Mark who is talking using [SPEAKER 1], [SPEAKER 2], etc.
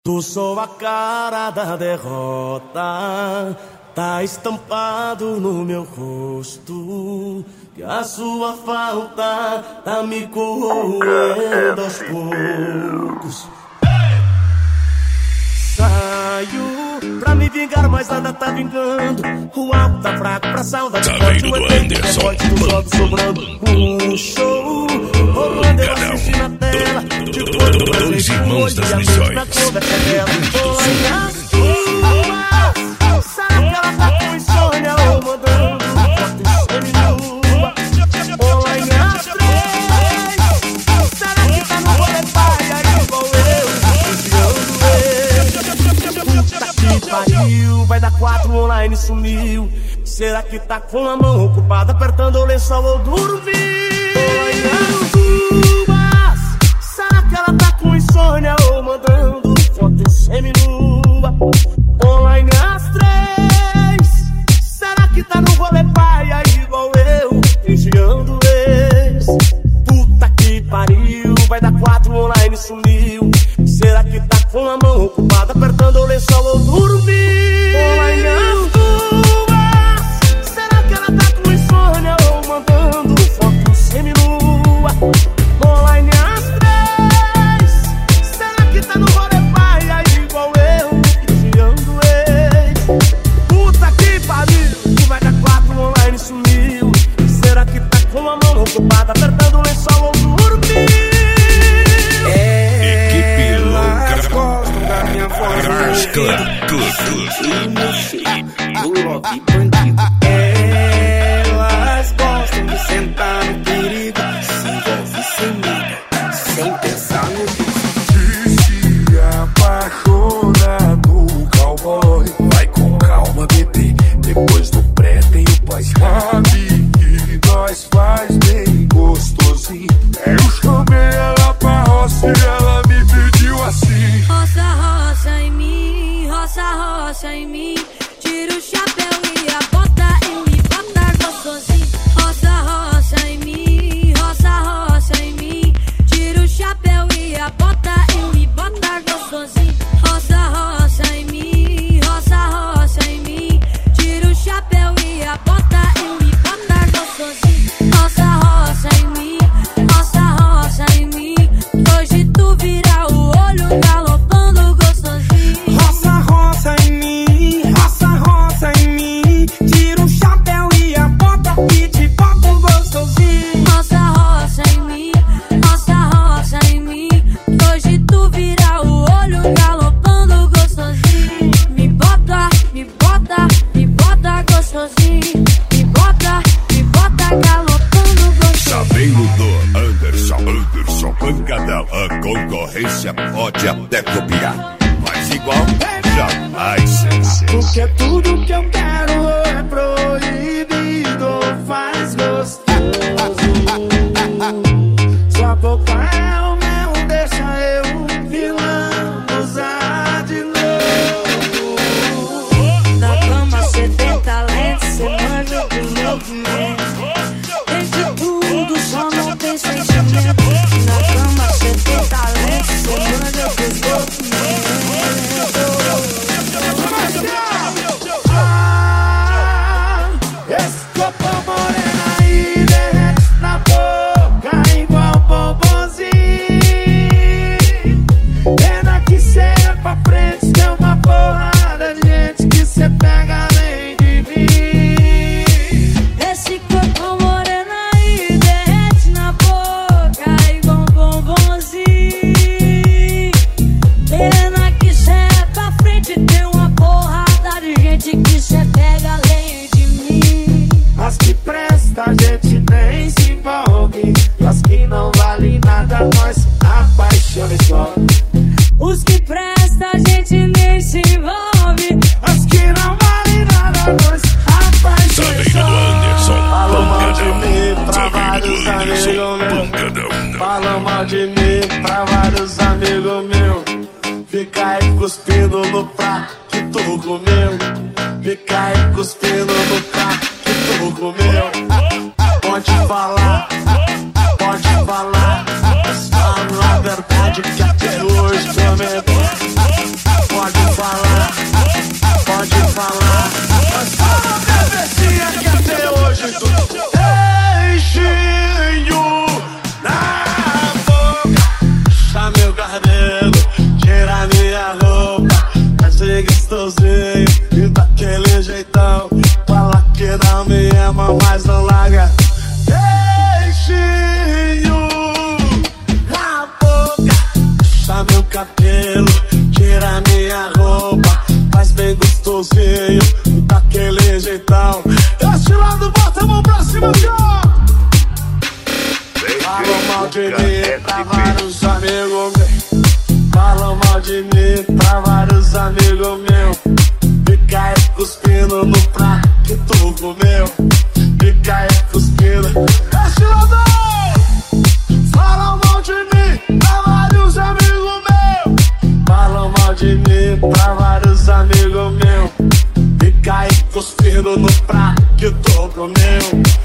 [SPEAKER 1] Tu sou a cara da derrota, tá estampado no meu rosto, que a sua falta tá me corroendo aos poucos. Saio pra me vingar, mas nada tá vingando. O alto tá fraco pra saudade forte. O efeito é forte dos jogos sobrando. Um show rolando, eu assisti na tela. De corpo pra
[SPEAKER 2] Dois irmãos das missões.
[SPEAKER 1] na conversa dela. Olha sua, será que ela tá com insônia ou mandando foto seminua? Olha as três, será que tá no rolê paia igual eu? Pariu, vai dar 4 online, sumiu. Será que tá com a mão ocupada apertando o lençol ou dormiu? Olha as duas, será que ela tá com insônia ou mandando foto seminua? Online as três, será que tá no rolê paia igual eu, vigiando ex? Puta que pariu, vai dar 4 online, sumiu. Será que tá com a mão ocupada apertando o lençol ou dormiu? Olha as duas, será que ela tá com insônia ou mandando foto seminua? Online as três, será que tá no rolê paia igual eu, vigiando ex? Puta que pariu, vai dar 4 online, sumiu. Será que tá com a mão ocupada apertando o lençol ou dormiu?
[SPEAKER 3] E meu filho, o lobby bandido. Elas gostam de sentar no perigo, se envolve sem medo, sem pensar no risco.
[SPEAKER 4] Se apaixona no cowboy, vai com calma, bebê. Depois do pré tem o pós. Sabe que nós faz bem gostosinho. Eu chamei ela pra roça e ela me pediu assim:
[SPEAKER 5] roça, roça em mim, roça, roça em mim. Tira o chapéu e a bota e me bota gostosinho. Roça, roça em mim, roça, roça em mim. Tira o chapéu e a bota e me bota gostosinho. Roça, roça em mim, roça, roça em mim. Tira o chapéu e a bota e me bota gostosinho. Roça, roça em mim, roça, roça em mim. Hoje tu vira o olho galopando gostosinho.
[SPEAKER 3] Roça, roça em mim, roça, roça em mim. Tira o chapéu e a bota e te bota um gostosinho.
[SPEAKER 5] Roça, roça em mim, roça, roça em mim. Hoje tu vira o olho galopando gostosinho. Me bota, me bota, me bota gostosinho. Me bota galopando gostosinho.
[SPEAKER 2] Sabendo do Anderson Pancadão, a concorrência pode até copiar, mas igual jamais será.
[SPEAKER 3] Porque tudo que eu quero é proibido, faz gostoso. Sua boca é o mel, deixa eu vilão usar de novo.
[SPEAKER 5] Na cama cê tem talento, cê manja do movimento. Tem de tudo, só não tem sentimento. Na cama cê tem talento, cê manja do movimento.
[SPEAKER 3] Esse copo morena aí derrete na boca igual bombonzinho. Pena que cê é pra frente, tem uma porrada de gente que cê pega além de mim.
[SPEAKER 5] Esse corpo moreno aí derrete na boca igual bombonzinho. Pena que cê é pra frente, tem uma porrada de gente que cê pega além de mim.
[SPEAKER 3] As que presta a gente nem se envolve, as que não valem nada nós apaixona e só.
[SPEAKER 5] Os que prestam a gente nem se envolve.
[SPEAKER 3] As que não valem nada nós apaixona e só.
[SPEAKER 1] Falam mal de mim pra vários amigos meus. Falam mal de mim pra vários amigos meus. Fica aí cuspindo no prato que tu comeu. Fica aí cuspindo no prato que tu comeu. Pode falar, só a verdade. pode que até hoje comentou. Pode falar, pode falar. Mas fala, bebezinha, que até hoje tu beijinho na boca. Puxa meu cabelo, tira minha roupa. Vai ser gostosinho e daquele jeitão. Fala que não me ama, mas não larga. Beijinho na boca. Puxa meu cabelo, tira minha roupa. Faz bem gostosinho, daquele jeitão. Este lado, bota a mão pra cima, já. Falam mal de mim pra vários amigos meus. Falam mal de mim pra vários amigos meus. Fica aí cuspindo no prato que tu comeu. Fica aí cuspindo. Este lado. Falam mal de mim pra vários amigos meus. Falam mal de mim pra vários amigos meus. Fica aí cuspindo no prato que tu comeu.